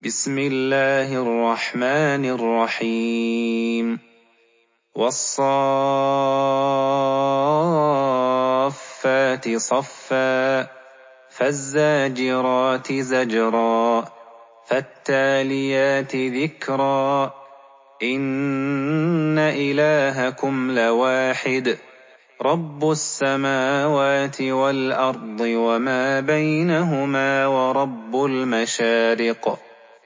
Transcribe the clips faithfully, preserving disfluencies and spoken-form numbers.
بسم الله الرحمن الرحيم والصافات صفا فالزاجرات زجرا فالتاليات ذكرا إن إلهكم لواحد رب السماوات والأرض وما بينهما ورب المشارق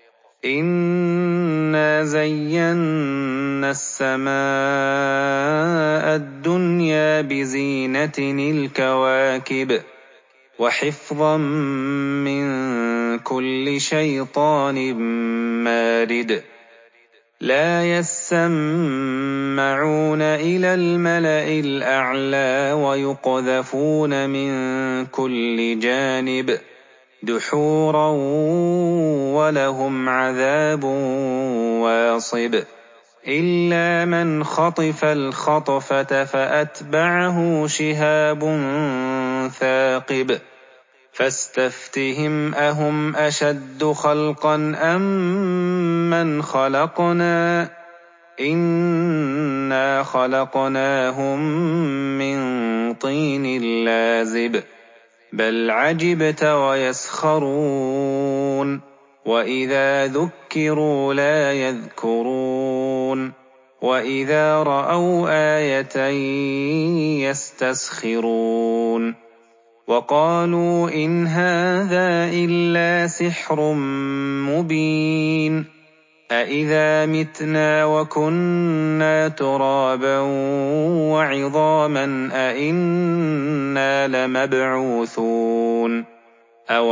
إنا زينا السماء الدنيا بزينة الكواكب وحفظا من كل شيطان مارد لا يسمعون إلى الملأ الأعلى ويقذفون من كل جانب دحورا ولهم عذاب واصب إلا من خطف الخطفة فأتبعه شهاب ثاقب فاستفتهم أهم أشد خلقا أم من خلقنا إنا خلقناهم من طين لازب بل عجبت ويسخرون وإذا ذكروا لا يذكرون وإذا رأوا آية يستسخرون وقالوا إن هذا إلا سحر مبين أإذا متنا وكنا ترابا وعظاما أإنا لمبعوثون أو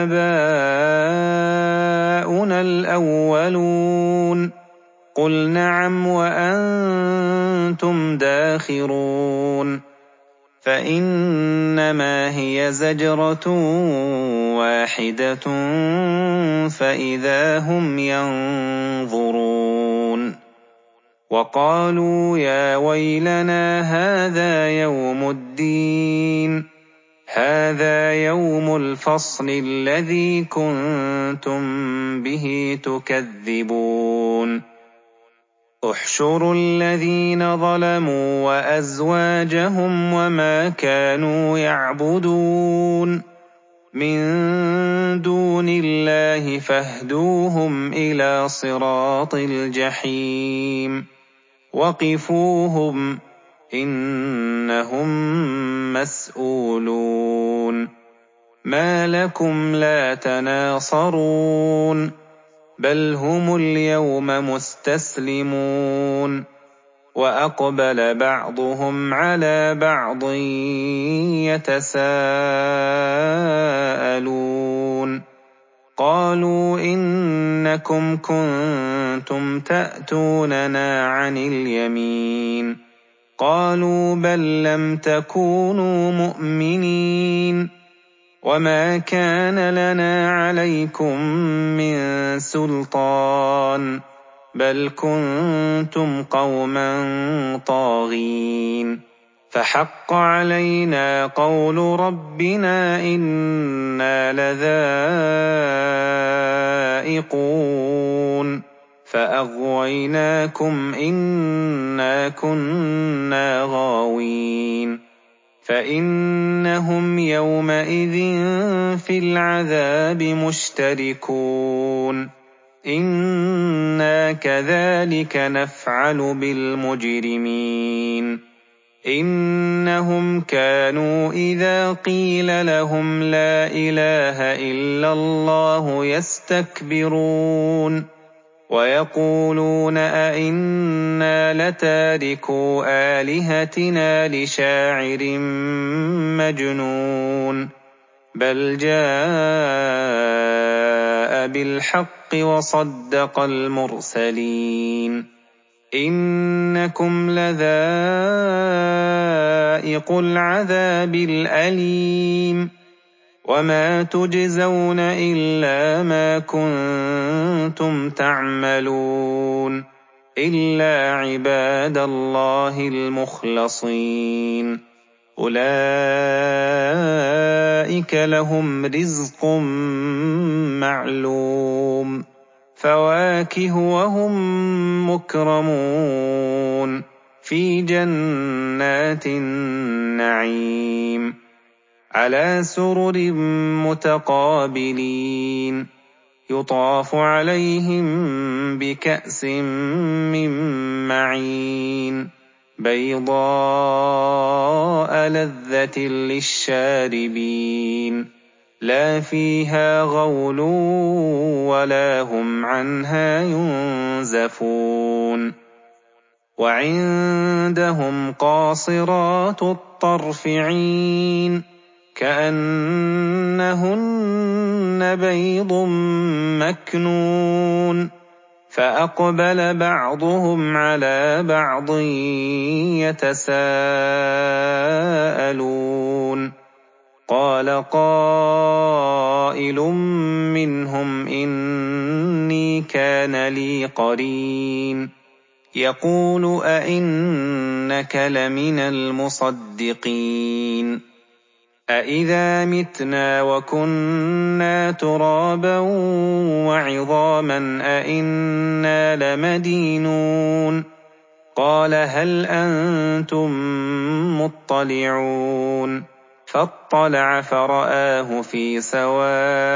آباؤنا الأولون قل نعم وأنتم داخرون فإنما هي زجرة واحدة فإذا هم ينظرون وقالوا يا ويلنا هذا يوم الدين هذا يوم الفصل الذي كنتم به تكذبون احشروا الذين ظلموا وأزواجهم وما كانوا يعبدون من دون الله فاهدوهم إلى صراط الجحيم وقفوهم إنهم مسؤولون ما لكم لا تناصرون بل هم اليوم مستسلمون وأقبل بعضهم على بعض يتساءلون قالوا إنكم كنتم تأتوننا عن اليمين قالوا بل لم تكونوا مؤمنين وما كان لنا عليكم من سلطان بل كنتم قوما طاغين فحق علينا قول ربنا إنا لذائقون فأغويناكم إنا كنا غاوين فإنهم يومئذ في العذاب مشتركون إنا كذلك نفعل بالمجرمين إنهم كانوا إذا قيل لهم لا إله إلا الله يستكبرون ويقولون أئنا لتاركو آلهتنا لشاعر مجنون بل جاء بالحق وصدق المرسلين إنكم لذائق العذاب الأليم وما تجزون إلا ما كنتم تعملون إلا عباد الله المخلصين أولئك لهم رزق معلوم فواكه وهم مكرمون في جنات النعيم على سرر متقابلين يطاف عليهم بكأس من معين بيضاء لذة للشاربين لا فيها غول ولا هم عنها ينزفون وعندهم قاصرات الطرف عين كأنهن بيض مكنون فأقبل بعضهم على بعض يتساءلون قال قائل منهم إني كان لي قرين يقول أئنك لمن المصدقين أئذا متنا وكنا ترابا وعظاما أئنا لمدينون قال هل أنتم مطلعون فاطلع فرآه في سواء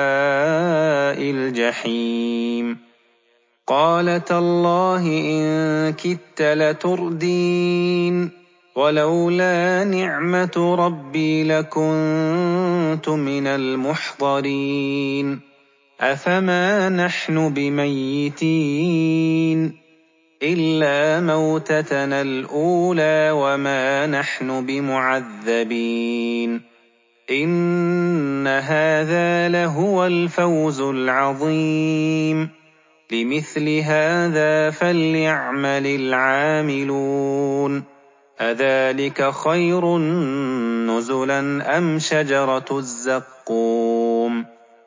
الجحيم قال تالله إن كدت لتردين ولولا نعمة ربي لكنت من المحضرين أفما نحن بميتين إلا موتتنا الأولى وما نحن بمعذبين إن هذا لهو الفوز العظيم لمثل هذا فليعمل العاملون أذلك خير نزلا أم شجرة الزقوم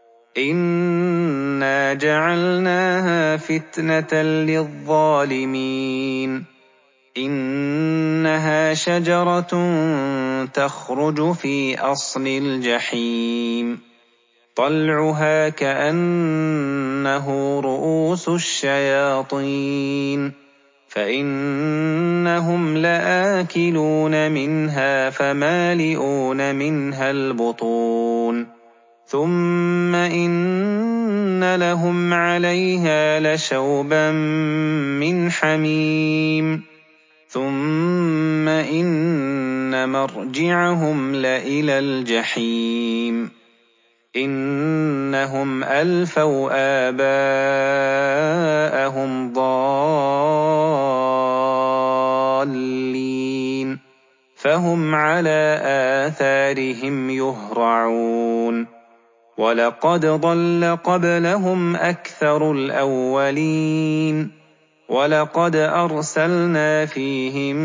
إنا جعلناها فتنة للظالمين إنها شجرة تخرج في أصل الجحيم طلعها كأنه رؤوس الشياطين فإنهم لآكلون منها فمالئون منها البطون ثم إن لهم عليها لشوبا من حميم ثم إن مرجعهم لإلى الجحيم إنهم ألفوا آباءهم ضالين فهم على آثارهم يهرعون ولقد ضل قبلهم أكثر الأولين ولقد أرسلنا فيهم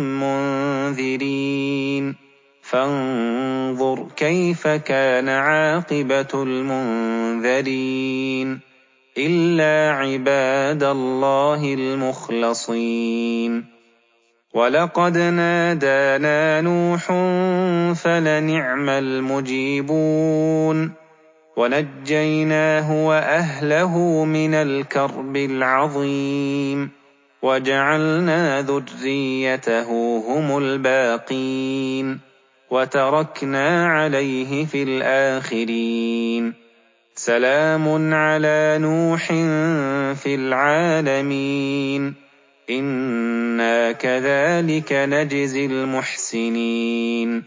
منذرين فانظر كيف كان عاقبة المنذرين إلا عباد الله المخلصين ولقد نادانا نوح فلنعم المجيبون ونجيناه وأهله من الكرب العظيم وجعلنا ذريته هم الباقين وتركنا عليه في الآخرين سلام على نوح في العالمين إنا كذلك نجزي المحسنين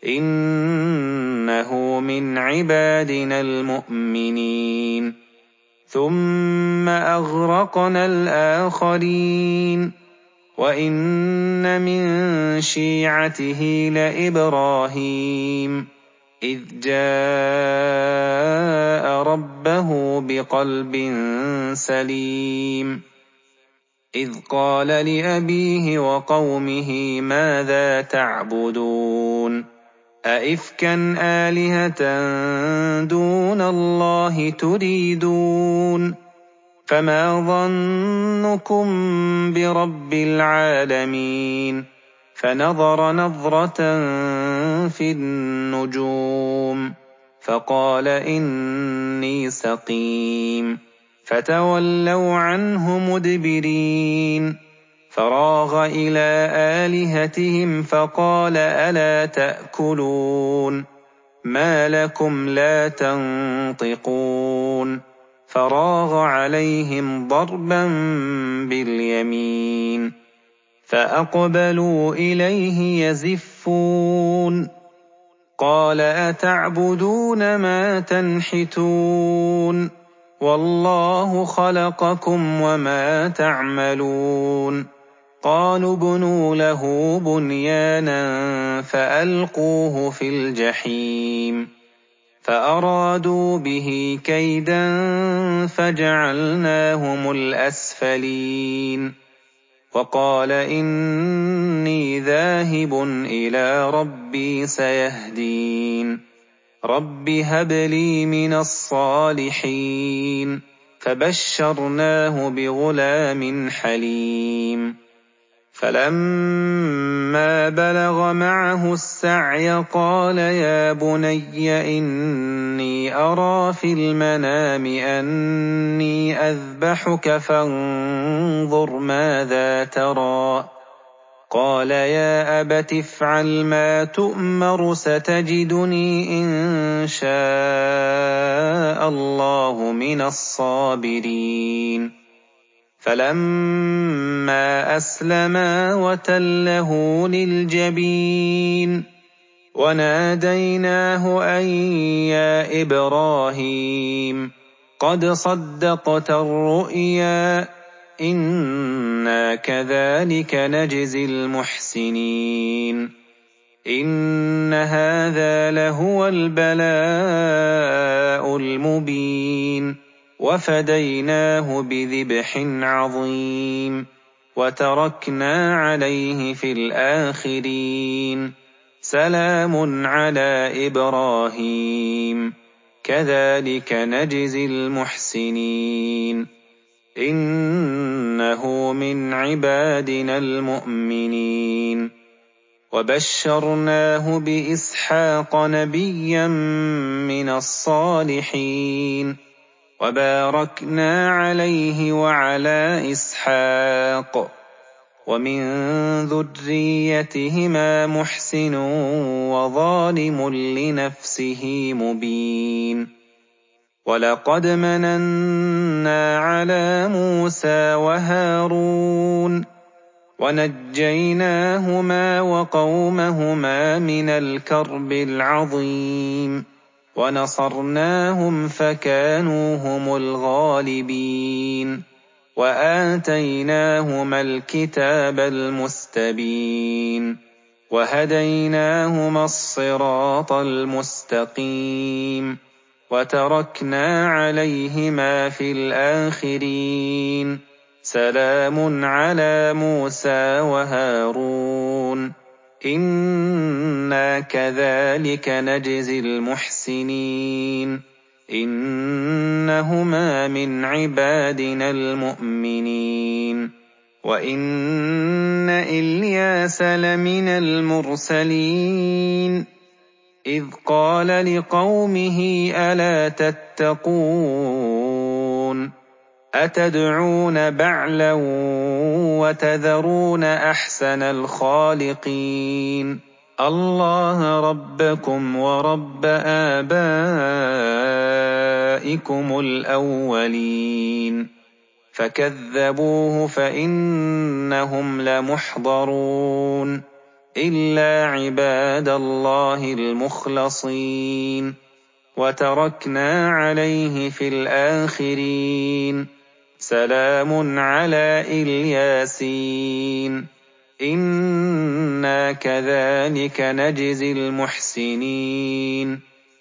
إنه من عبادنا المؤمنين ثم أغرقنا الآخرين وإن من شيعته لإبراهيم إذ جاء ربه بقلب سليم إذ قال لأبيه وقومه ماذا تعبدون أئفكا آلهة دون الله تريدون فما ظنكم برب العالمين فنظر نظرة في النجوم فقال إني سقيم فتولوا عنه مدبرين فراغ إلى آلهتهم فقال ألا تأكلون ما لكم لا تنطقون فراغ عليهم ضربا باليمين فأقبلوا إليه يزفون قال أتعبدون ما تنحتون والله خلقكم وما تعملون قالوا ابنوا له بنيانا فألقوه في الجحيم فأرادوا به كيدا فجعلناهم الأسفلين وقال إني ذاهب إلى ربي سيهدين رب هب لي من الصالحين فبشرناه بغلام حليم فلما بلغ معه السعي قال يا بني إني أرى في المنام أني أذبحك فانظر ماذا ترى قال يا أبت افعل ما تؤمر ستجدني إن شاء الله من الصابرين فلما أسلما وتله للجبين وناديناه أن يا إبراهيم قد صدقت الرؤيا إنا كذلك نجزي المحسنين إن هذا لهو البلاء المبين وفديناه بذبح عظيم وتركنا عليه في الآخرين سلام على إبراهيم كذلك نجزي المحسنين إنه من عبادنا المؤمنين وبشرناه بإسحاق نبيا من الصالحين وباركنا عليه وعلى إسحاق ومن ذريتهما محسن وظالم لنفسه مبين ولقد مننا على موسى وهارون ونجيناهما وقومهما من الكرب العظيم ونصرناهم فكانوا هم الغالبين وآتيناهما الكتاب المستبين وهديناهما الصراط المستقيم وتركنا عليهما في الآخرين سلام على موسى وهارون إنا كذلك نجزي المحسنين إنهما من عبادنا المؤمنين وإن إلياس لمن المرسلين إذ قال لقومه ألا تتقون أتدعون بعلا وتذرون أحسن الخالقين الله ربكم ورب آبائكم الأولين فكذبوه فإنهم لمحضرون إلا عباد الله المخلصين وتركنا عليه في الآخرين سلام على الياسين إنا كذلك نجزي المحسنين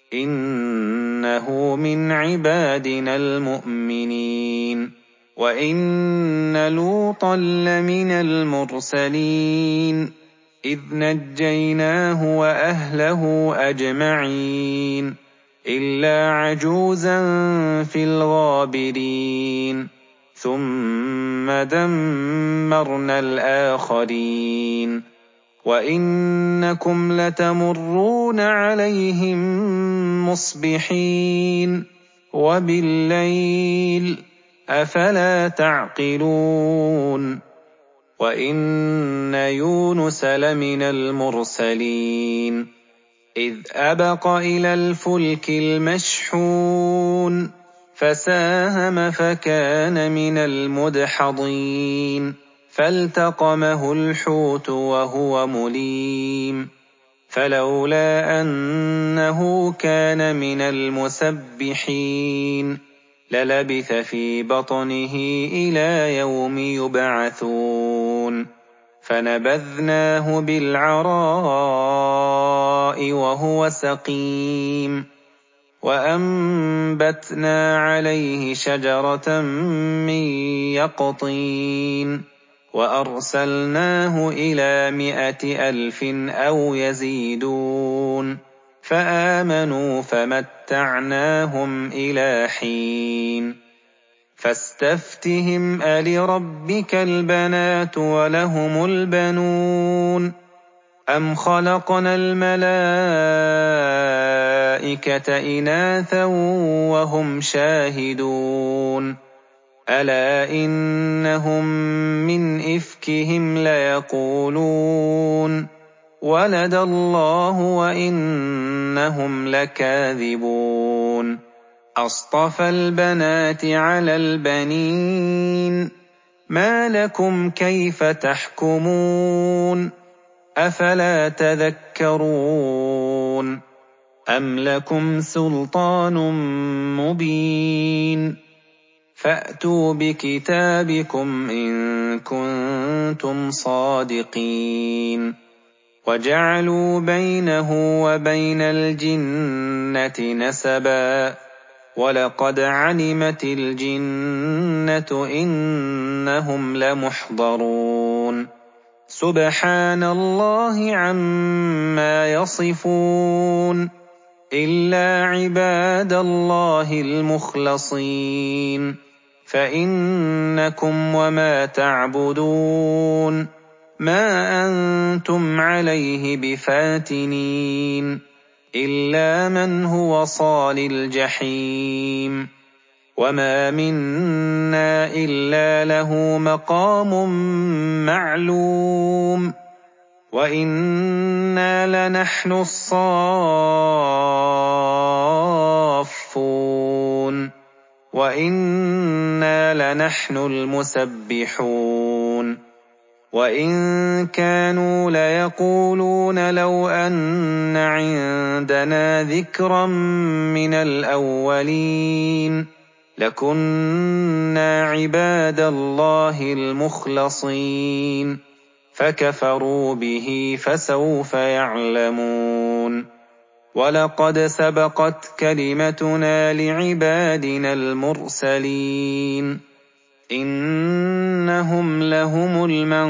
إنه من عبادنا المؤمنين وإن لوطا لمن المرسلين إذ نجيناه وأهله أجمعين إلا عجوزا في الغابرين ثم دمرنا الآخرين وإنكم لتمرون عليهم مصبحين وبالليل أفلا تعقلون وإن يونس لمن المرسلين إذ أبق إلى الفلك المشحون فساهم فكان من المدحضين فالتقمه الحوت وهو مليم فلولا أنه كان من المسبحين للبث في بطنه إلى يوم يبعثون فنبذناه بالعراء وهو سقيم وأنبتنا عليه شجرة من يقطين وأرسلناه إلى مائة ألف أو يزيدون فآمنوا فمتعناهم إلى حين فاستفتهم ألربك البنات ولهم البنون أم خلقنا الملائكة إناثا وهم شاهدون ألا إنهم من إفكهم ليقولون ولد الله وإنهم لكاذبون أصطفى البنات على البنين ما لكم كيف تحكمون أفلا تذكرون أم لكم سلطان مبين فأتوا بكتابكم إن كنتم صادقين وجعلوا بينه وبين الجنة نسبا ولقد علمت الجنة إنهم لمحضرون سبحان الله عما يصفون إلا عباد الله المخلصين فإنكم وما تعبدون ما أنتم عليه بفاتنين إلا من هو صال الجحيم وما منا إلا له مقام معلوم وإنا لنحن الصافون وإنا لنحن المسبحون وإن كانوا ليقولون لو أن عندنا ذكرا من الأولين لكنا عباد الله المخلصين فكفروا به فسوف يعلمون ولقد سبقت كلمتنا لعبادنا المرسلين إنهم لهم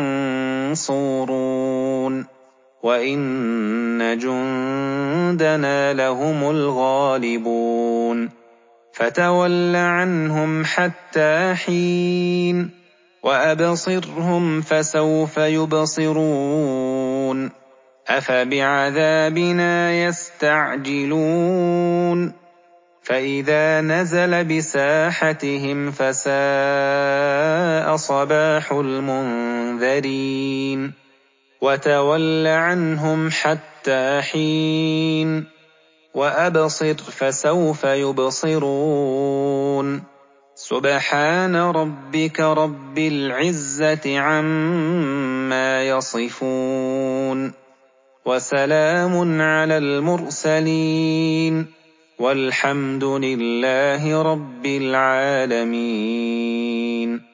المنصورون وإن جندنا لهم الغالبون فتول عنهم حتى حين وأبصرهم فسوف يبصرون أفبعذابنا يستعجلون فإذا نزل بساحتهم فساء صباح المنذرين وتول عنهم حتى حين وأبصر فسوف يبصرون سبحان ربك رب العزة عما يصفون وسلام على المرسلين والحمد لله رب العالمين.